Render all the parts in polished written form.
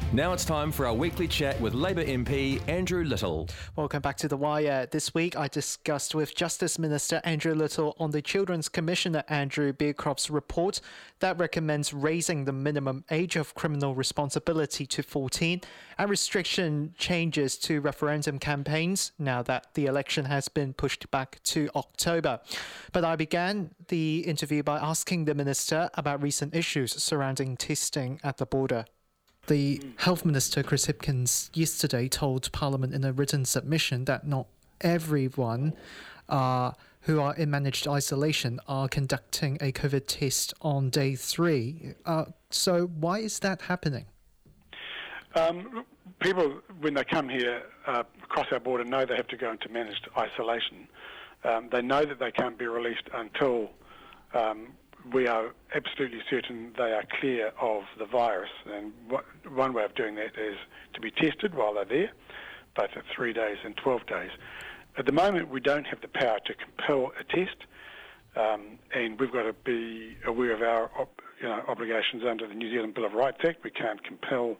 Now it's time for our weekly chat with Labour MP Andrew Little. Welcome back to The Wire. This week I discussed with Justice Minister Andrew Little on the Children's Commissioner Andrew Bearcroft's report that recommends raising the minimum age of criminal responsibility to 14 and restriction changes to referendum campaigns now that the election has been pushed back to October. But I began the interview by asking the Minister about recent issues surrounding testing at the border. The Health Minister, Chris Hipkins, yesterday told Parliament in a written submission that not everyone who are in managed isolation are conducting a COVID test on day 3. So why is that happening? People, when they come here across our border, know they have to go into managed isolation. They know that they can't be released until we are absolutely certain they are clear of the virus, and one way of doing that is to be tested while they're there, both at 3 days and 12 days. At the moment, we don't have the power to compel a test, and we've got to be aware of our obligations under the New Zealand Bill of Rights Act. We can't compel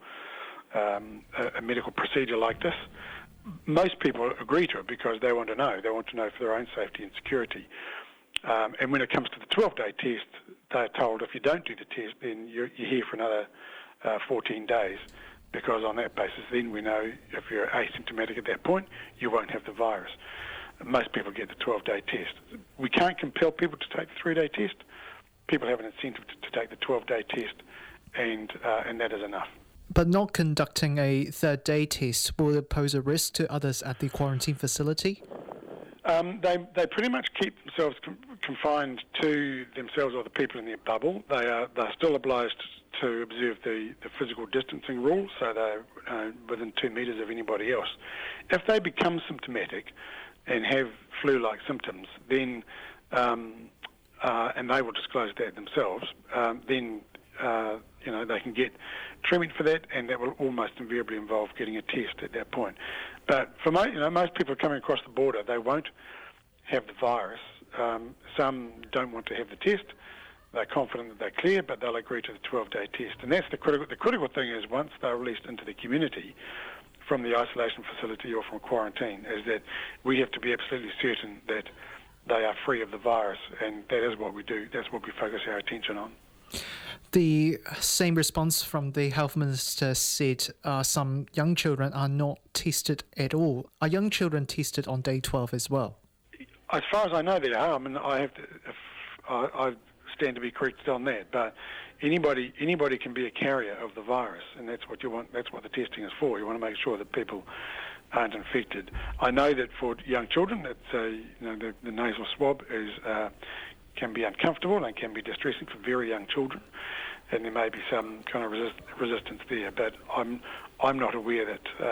a medical procedure like this. Most people agree to it because they want to know. They want to know for their own safety and security. And when it comes to the 12-day test, they're told if you don't do the test, then you're here for another 14 days, because on that basis, then we know if you're asymptomatic at that point, you won't have the virus. Most people get the 12-day test. We can't compel people to take the 3-day test. People have an incentive to take the 12-day test, and that is enough. But not conducting a third-day test, will it pose a risk to others at the quarantine facility? They pretty much keep themselves confined to themselves or the people in their bubble. They're still obliged to observe the physical distancing rules, so they're within 2 metres of anybody else. If they become symptomatic and have flu-like symptoms, then and they will disclose that themselves, then they can get treatment for that, and that will almost invariably involve getting a test at that point. But for most people coming across the border, they won't have the virus. Some don't want to have the test. They're confident that they're clear, but they'll agree to the 12-day test. And that's the critical thing is once they're released into the community from the isolation facility or from quarantine, is that we have to be absolutely certain that they are free of the virus, and that is what we do. That's what we focus our attention on. The same response from the Health Minister said some young children are not tested at all. Are young children tested on day 12 as well? As far as I know, they are. I mean, I stand to be corrected on that. But anybody can be a carrier of the virus, and that's what you want. That's what the testing is for. You want to make sure that people aren't infected. I know that for young children, the nasal swab can be uncomfortable and can be distressing for very young children, and there may be some kind of resistance there. But I'm not aware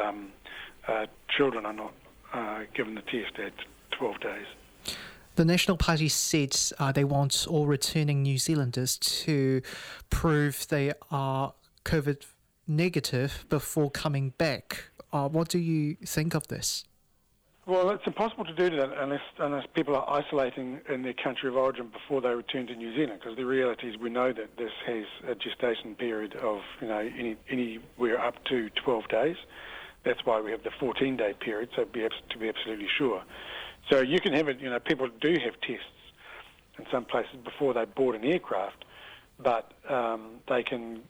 that children are not given the test at 12 days. The National Party said they want all returning New Zealanders to prove they are COVID negative before coming back. What do you think of this? Well, it's impossible to do that unless people are isolating in their country of origin before they return to New Zealand, because the reality is we know that this has a gestation period of anywhere up to 12 days. That's why we have the 14-day period, so to be absolutely sure. So you can have it, people do have tests in some places before they board an aircraft, but they can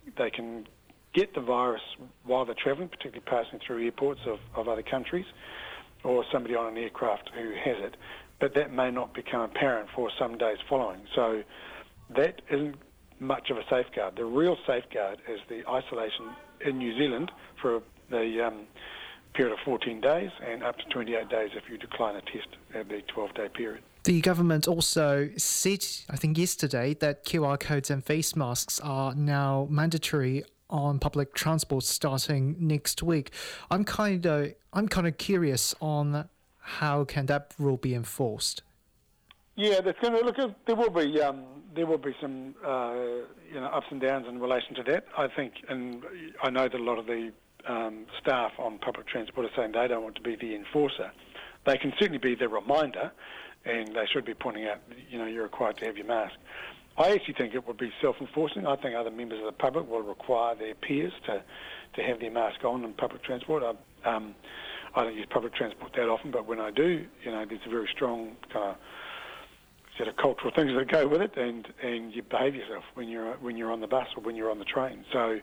get the virus while they're travelling, particularly passing through airports of other countries, or somebody on an aircraft who has it, but that may not become apparent for some days following. So that isn't much of a safeguard. The real safeguard is the isolation in New Zealand for the period of 14 days and up to 28 days if you decline a test at the 12-day period. The government also said, I think yesterday, that QR codes and face masks are now mandatory on public transport starting next week. I'm kind of curious on how can that rule be enforced. Yeah, there will be some ups and downs in relation to that. I think, and I know that a lot of the staff on public transport are saying they don't want to be the enforcer. They can certainly be the reminder, and they should be pointing out, you're required to have your mask. I actually think it would be self-enforcing. I think other members of the public will require their peers to have their mask on in public transport. I don't use public transport that often, but when I do, there's a very strong kind of set of cultural things that go with it, and you behave yourself when you're on the bus or when you're on the train. So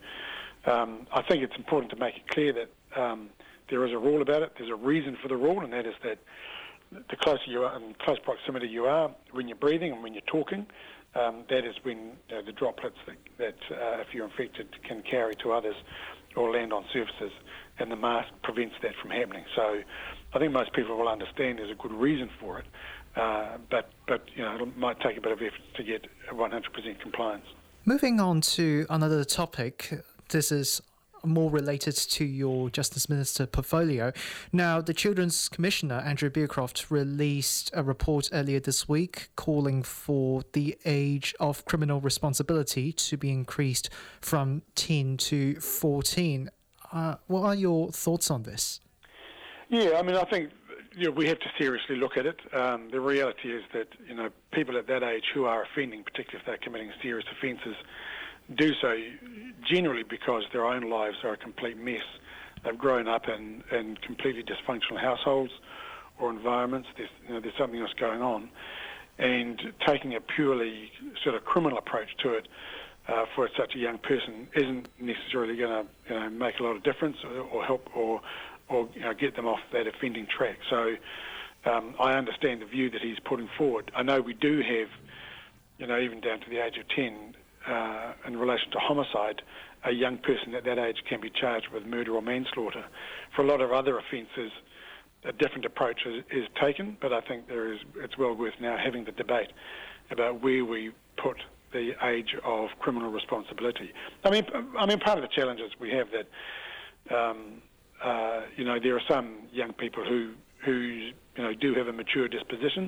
I think it's important to make it clear that there is a rule about it. There's a reason for the rule, and that is that the closer you are, in close proximity you are, when you're breathing and when you're talking, that is when the droplets that if you're infected can carry to others or land on surfaces, and the mask prevents that from happening. So I think most people will understand there's a good reason for it, but it might take a bit of effort to get 100% compliance. Moving on to another topic, this is more related to your Justice Minister portfolio. Now, the Children's Commissioner, Andrew Bearcroft, released a report earlier this week calling for the age of criminal responsibility to be increased from 10 to 14. What are your thoughts on this? Yeah, I think we have to seriously look at it. The reality is that people at that age who are offending, particularly if they're committing serious offences, do so generally because their own lives are a complete mess. They've grown up in completely dysfunctional households or environments. There's something else going on, and taking a purely sort of criminal approach to it for such a young person isn't necessarily going to make a lot of difference or help or get them off that offending track. So I understand the view that he's putting forward. I know we do have, even down to the age of 10, in relation to homicide, a young person at that age can be charged with murder or manslaughter. For a lot of other offences, a different approach is taken, but I think it's well worth now having the debate about where we put the age of criminal responsibility. I mean, part of the challenges we have that, there are some young people who do have a mature disposition,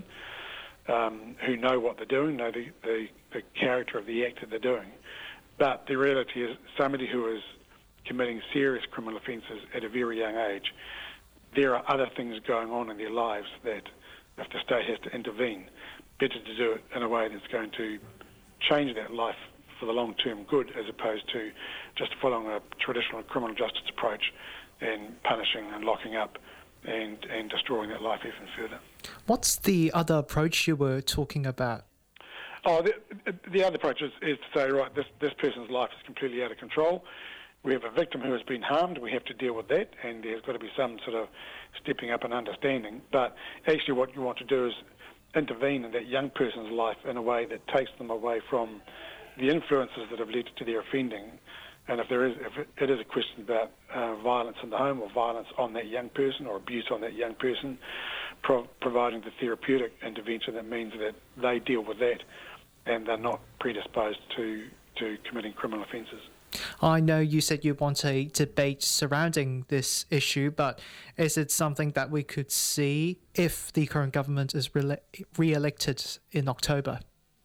who know what they're doing, know the character of the act that they're doing. But the reality is somebody who is committing serious criminal offences at a very young age, there are other things going on in their lives that if the state has to intervene, better to do it in a way that's going to change that life for the long-term good as opposed to just following a traditional criminal justice approach and punishing and locking up and destroying that life even further. What's the other approach you were talking about? Oh, the other approach is to say, right, this person's life is completely out of control. We have a victim who has been harmed. We have to deal with that, and there's got to be some sort of stepping up and understanding. But actually what you want to do is intervene in that young person's life in a way that takes them away from the influences that have led to their offending. And if it is a question about violence in the home or violence on that young person or abuse on that young person, providing the therapeutic intervention that means that they deal with that and they're not predisposed to committing criminal offences. I know you said you want a debate surrounding this issue, but is it something that we could see if the current government is re-elected in October?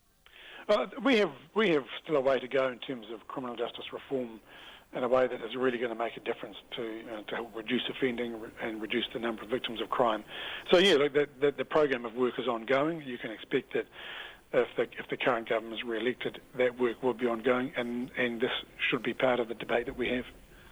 We have still a way to go in terms of criminal justice reform in a way that is really going to make a difference to help reduce offending and reduce the number of victims of crime. So yeah, look, the program of work is ongoing. You can expect that if the current government is re-elected, that work will be ongoing, and this should be part of the debate that we have.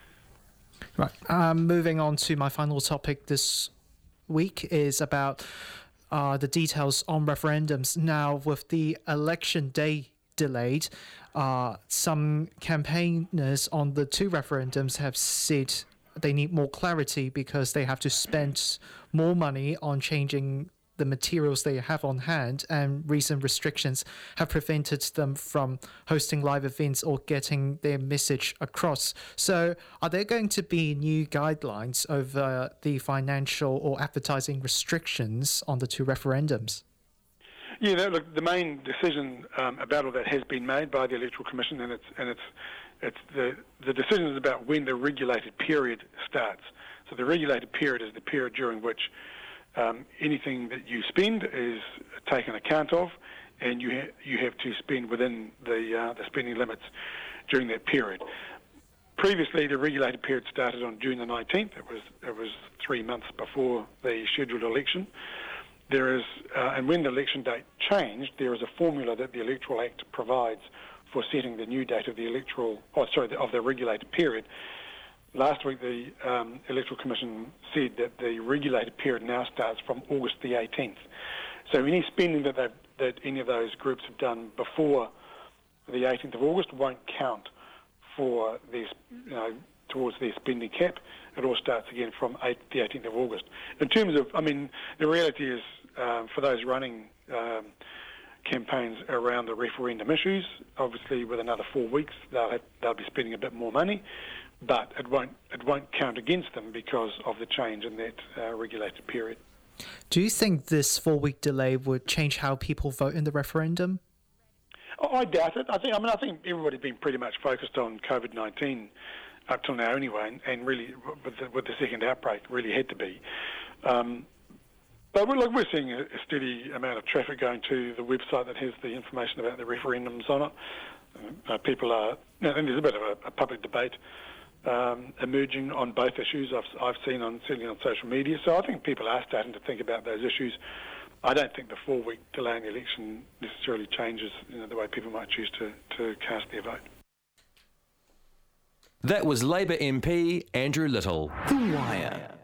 Right. Moving on to my final topic this week is about the details on referendums. Now, with the election day delayed, some campaigners on the two referendums have said they need more clarity because they have to spend more money on changing the materials they have on hand, and recent restrictions have prevented them from hosting live events or getting their message across. So are there going to be new guidelines over the financial or advertising restrictions on the two referendums? Yeah, look, the main decision about all that has been made by the Electoral Commission, and it's the decision is about when the regulated period starts. So the regulated period is the period during which anything that you spend is taken account of, and you have to spend within the spending limits during that period. Previously, the regulated period started on June the 19th. It was 3 months before the scheduled election. there is, and when the election date changed, there is a formula that the Electoral Act provides for setting the new date of the of the regulated period. Last week, the Electoral Commission said that the regulated period now starts from August the 18th. So any spending that any of those groups have done before the 18th of August won't count for these, towards their spending cap. It all starts again from the 18th of August. In terms of, the reality is for those running campaigns around the referendum issues, obviously with another 4 weeks they'll be spending a bit more money, but it won't count against them because of the change in that regulated period. Do you think this 4-week delay would change how people vote in the referendum? I doubt it. I think everybody's been pretty much focused on COVID-19 up till now anyway, and really with the second outbreak really had to be. But we're seeing a steady amount of traffic going to the website that has the information about the referendums on it. People are, and there's a bit of a public debate emerging on both issues. I've seen certainly on social media. So I think people are starting to think about those issues. I don't think the 4-week delay in the election necessarily changes the way people might choose to cast their vote. That was Labor MP Andrew Little. The Wire.